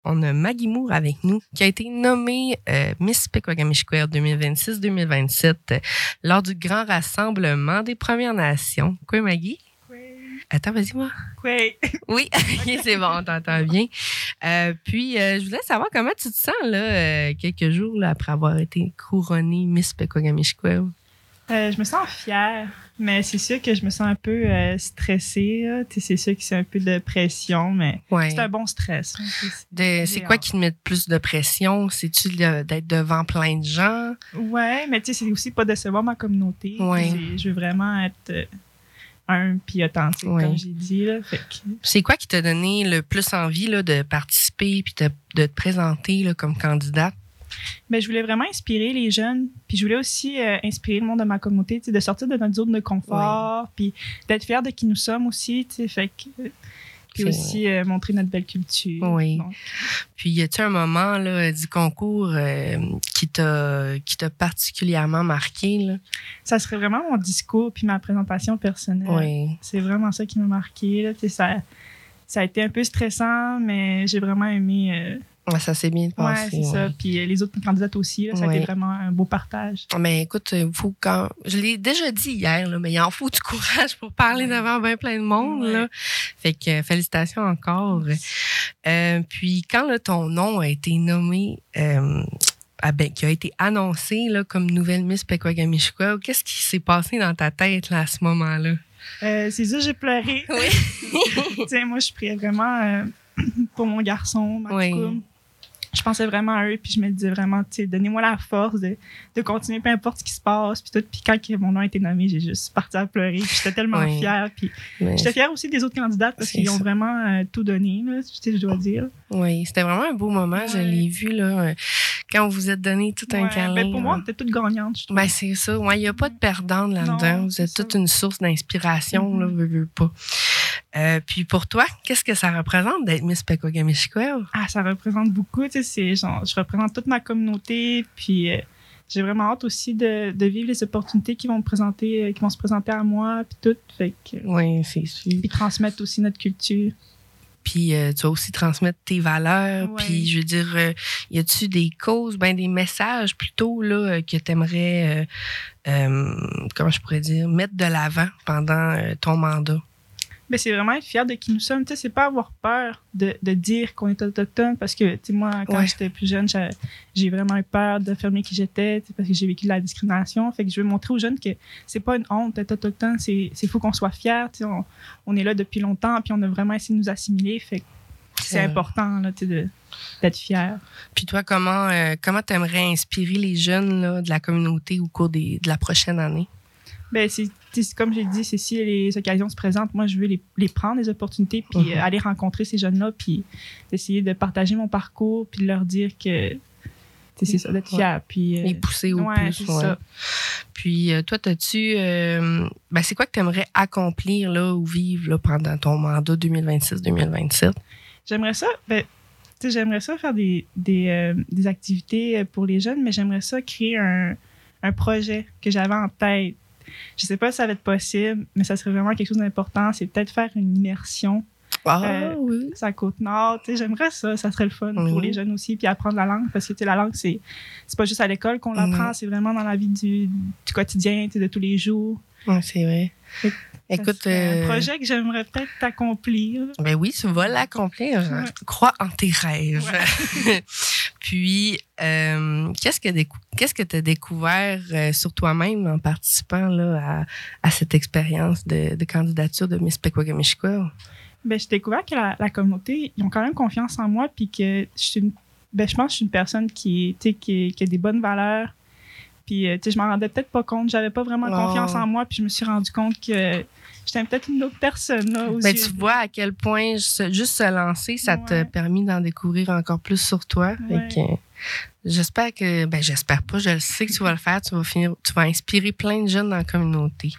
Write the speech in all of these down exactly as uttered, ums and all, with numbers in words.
on a Maggie Moore avec nous, qui a été nommée euh, Miss Pequawagamichkwel deux mille vingt-six deux mille vingt-sept euh, lors du grand rassemblement des Premières Nations. Quoi, Maggie? Oui. Attends, vas-y, moi. Oui. Oui, c'est bon, on t'entend bien. Euh, puis, euh, je voulais savoir comment tu te sens, là, euh, quelques jours là, après avoir été couronnée Miss Pequawagamichkwel. Euh, je me sens fière, mais c'est sûr que je me sens un peu euh, stressée. Là. C'est sûr que c'est un peu de pression, mais Ouais. c'est un bon stress. Hein. De, c'est quoi qui te met plus de pression? C'est-tu le, d'être devant plein de gens? Ouais, mais c'est aussi pas décevoir ma communauté. Ouais. Je veux vraiment être euh, un puis authentique, ouais. Comme j'ai dit. Là, fait que... C'est quoi qui t'a donné le plus envie là, de participer puis de, de te présenter là, comme candidate? Ben, je voulais vraiment inspirer les jeunes, puis je voulais aussi euh, inspirer le monde de ma communauté, de sortir de notre zone de confort, puis d'être fiers de qui nous sommes aussi, fait que, puis aussi euh, montrer notre belle culture. Oui. Donc. Puis y a-t-il un moment là, du concours euh, qui t'a qui t'a particulièrement marqué là? Ça serait vraiment mon discours puis ma présentation personnelle. Oui. C'est vraiment ça qui m'a marqué là. Ça, ça a été un peu stressant, mais j'ai vraiment aimé. Euh, Ouais, ça s'est bien passé. Ouais, c'est ouais. ça. Puis les autres candidates aussi, là, ça ouais. a été vraiment un beau partage. Mais écoute, faut quand... je l'ai déjà dit hier, là, mais il en faut du courage pour parler ouais. devant bien plein de monde. Ouais. Là. Fait que euh, félicitations encore. Euh, puis quand là, ton nom a été nommé, euh, ah ben, qui a été annoncé là, comme nouvelle Miss Pequawagamichkwel, qu'est-ce qui s'est passé dans ta tête là, à ce moment-là? Euh, c'est ça, j'ai pleuré. Oui. T'sais, moi, je priais vraiment euh, pour mon garçon, Mathieu. Oui. Je pensais vraiment à eux, puis je me disais vraiment, tu sais, donnez-moi la force de, de continuer, peu importe ce qui se passe, puis tout. Puis quand mon nom a été nommé, j'ai juste parti à pleurer, puis j'étais tellement oui. fière. Puis oui. j'étais fière aussi des autres candidates parce qu'ils ça. ont vraiment euh, tout donné, là, tu sais, je dois dire. Oui, c'était vraiment un beau moment, ouais. je l'ai vu, là, quand vous vous êtes donné tout un ouais, câlin. Ben pour moi, on était toutes gagnantes, je trouve. Ben c'est ça, il ouais, n'y a pas de perdante là-dedans. Non, vous êtes toute une source d'inspiration, mm-hmm. là, veux, veux pas. Euh, puis pour toi, qu'est-ce que ça représente d'être Miss Pequawagamichkwel? Ah, ça représente beaucoup, tu sais, c'est genre, je représente toute ma communauté, puis euh, j'ai vraiment hâte aussi de, de vivre les opportunités qui vont me présenter, euh, qui vont se présenter à moi, puis tout, fait que... Oui, c'est sûr. Puis transmettre aussi notre culture. Puis euh, tu vas aussi transmettre tes valeurs, ouais. puis je veux dire, euh, y a-tu des causes, ben des messages plutôt, là, que tu aimerais, euh, euh, comment je pourrais dire, mettre de l'avant pendant euh, ton mandat? Ben, c'est vraiment être fier de qui nous sommes. Tu sais, c'est pas avoir peur de, de dire qu'on est autochtone parce que, tu sais, moi, quand ouais. j'étais plus jeune, j'ai, j'ai vraiment eu peur d'affirmer qui j'étais, parce que j'ai vécu de la discrimination. Fait que je veux montrer aux jeunes que c'est pas une honte d'être autochtone, c'est, c'est faut qu'on soit fiers. Tu sais, on, on est là depuis longtemps, puis on a vraiment essayé de nous assimiler. Fait que c'est euh... important, là, tu sais, de, d'être fier. Puis toi, comment, euh, comment t'aimerais inspirer les jeunes, là, de la communauté au cours des, de la prochaine année? Ben, c'est, c'est comme j'ai dit, c'est si les occasions se présentent, moi, je veux les, les prendre, les opportunités, puis uh-huh. euh, aller rencontrer ces jeunes-là, puis d'essayer de partager mon parcours, puis de leur dire que c'est ça, d'être fier. Ouais. Puis, euh, les pousser au ouais, plus. C'est ouais. ça. Puis euh, toi, t'as-tu... Euh, ben, c'est quoi que tu aimerais accomplir là, ou vivre là, pendant ton mandat deux mille vingt-six deux mille vingt-sept? J'aimerais ça... Ben, j'aimerais ça faire des, des, euh, des activités pour les jeunes, mais j'aimerais ça créer un, un projet que j'avais en tête. Je sais pas si ça va être possible, mais ça serait vraiment quelque chose d'important. C'est peut-être faire une immersion. Ah euh, oui. Sur la Côte-Nord. T'sais, j'aimerais ça. Ça serait le fun mmh. pour les jeunes aussi. Puis apprendre la langue. Parce que la langue, c'est, c'est pas juste à l'école qu'on l'apprend. Mmh. C'est vraiment dans la vie du, du quotidien, de tous les jours. Oui, c'est vrai. Fait, Écoute, euh... un projet que j'aimerais peut-être accomplir. Ben oui, tu vas l'accomplir. Ouais. Crois en tes rêves. Ouais. Puis, euh, qu'est-ce que qu'est-ce que tu as découvert euh, sur toi-même en participant là, à, à cette expérience de, de candidature de Miss Pequawagamichkwel? Ben, j'ai découvert que la, la communauté, ils ont quand même confiance en moi, puis que je suis une, ben, je pense que je suis une personne qui, qui, qui a des bonnes valeurs. Puis, tu sais, je m'en rendais peut-être pas compte. J'avais pas vraiment oh. confiance en moi, puis je me suis rendu compte que j'étais peut-être une autre personne. Là, ben, tu vois à quel point juste, juste se lancer, ça ouais. t'a permis d'en découvrir encore plus sur toi. Ouais. Fait que, j'espère que, ben j'espère pas, je le sais que tu vas le faire. Tu vas finir, tu vas inspirer plein de jeunes dans la communauté.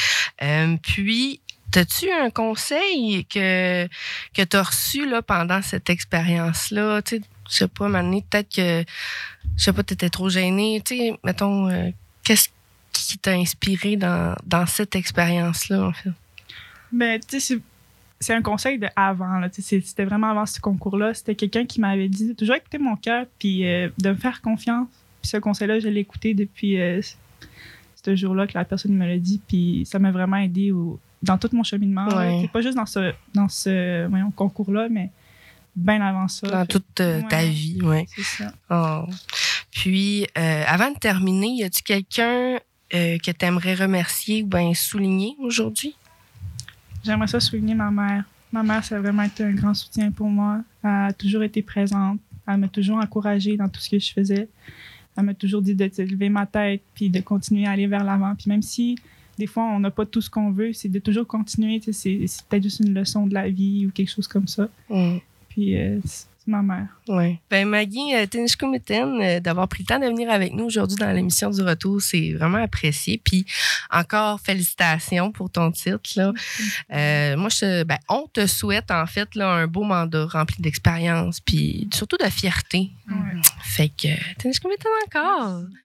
Euh, puis, as-tu un conseil que, que tu as reçu là, pendant cette expérience-là? Tu sais, je sais pas, maintenant, peut-être que, je sais pas, tu étais trop gênée. Tu sais, mettons, euh, qu'est-ce qui t'a inspiré dans, dans cette expérience-là, en fait? Ben, tu sais, c'est un conseil de avant. Là. C'était vraiment avant ce concours-là. C'était quelqu'un qui m'avait dit de toujours écouter mon cœur puis euh, de me faire confiance. Puis ce conseil-là, je l'ai écouté depuis euh, ce jour-là que la personne me l'a dit. Puis ça m'a vraiment aidé au, dans tout mon cheminement. Ouais. Là. Pas juste dans ce, dans ce voyons, concours-là, mais bien avant ça. Dans fait, toute euh, ouais, ta vie, oui. C'est ça. Oh. Puis, euh, avant de terminer, y a-tu quelqu'un euh, que tu aimerais remercier ou bien souligner aujourd'hui? J'aimerais ça souligner ma mère. Ma mère, ça a vraiment été un grand soutien pour moi. Elle a toujours été présente. Elle m'a toujours encouragée dans tout ce que je faisais. Elle m'a toujours dit de lever ma tête puis de continuer à aller vers l'avant. Puis même si, des fois, on n'a pas tout ce qu'on veut, c'est de toujours continuer. C'est, c'est peut-être juste une leçon de la vie ou quelque chose comme ça. Mm. Puis euh, c'est ma mère. Oui. Ben Maggie euh, Tinishkumiten, euh, d'avoir pris le temps de venir avec nous aujourd'hui dans l'émission du Retour, c'est vraiment apprécié. Puis encore félicitations pour ton titre. Là. Euh, moi, je, ben, on te souhaite en fait là, un beau mandat rempli d'expérience puis surtout de fierté. Ouais. Fait que Tinishkumiten encore.